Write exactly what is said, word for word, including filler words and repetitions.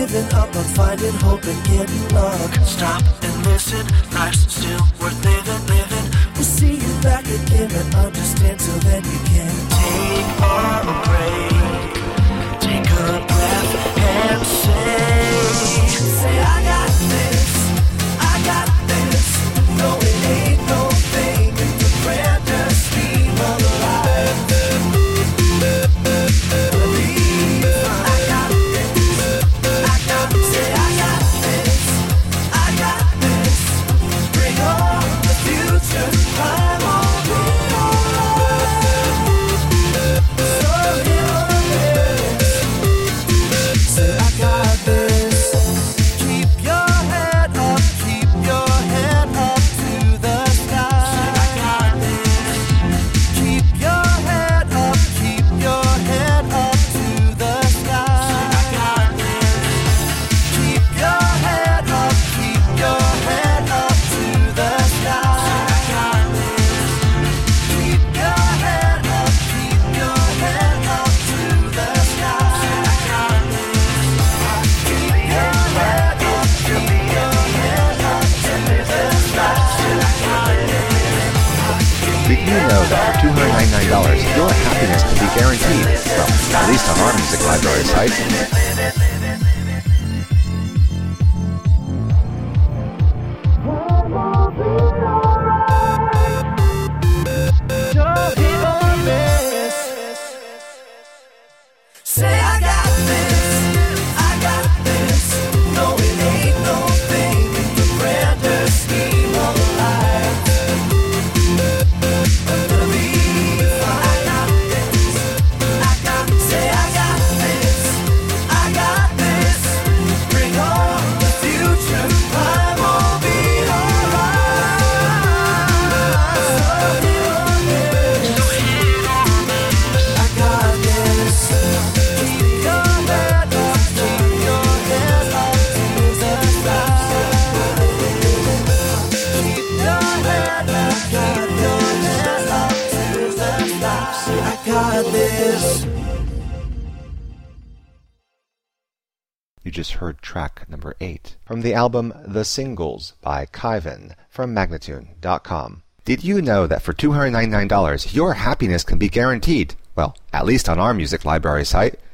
giving up on finding hope and getting luck. Stop and listen, life's still worth living, living. We'll see you back again and understand till then you can take a break. Take a breath and say, say I got this, I got this. No, it ain't no thing in the grander scheme of life. Did you know that for two hundred ninety-nine dollars, your happiness can be guaranteed? Well, at least on our music library site. Say I got this, I got this. No, it ain't no thing in the grander scheme of life. Believe I got this, I got, say I got this, I got this. Bring on the future, time will be alright. So hit on this, I got this. You just heard track number eight from the album The Singles by Kyvan from Magnatune dot com. Did you know that for two hundred ninety-nine dollars, your happiness can be guaranteed? Well, at least on our music library site.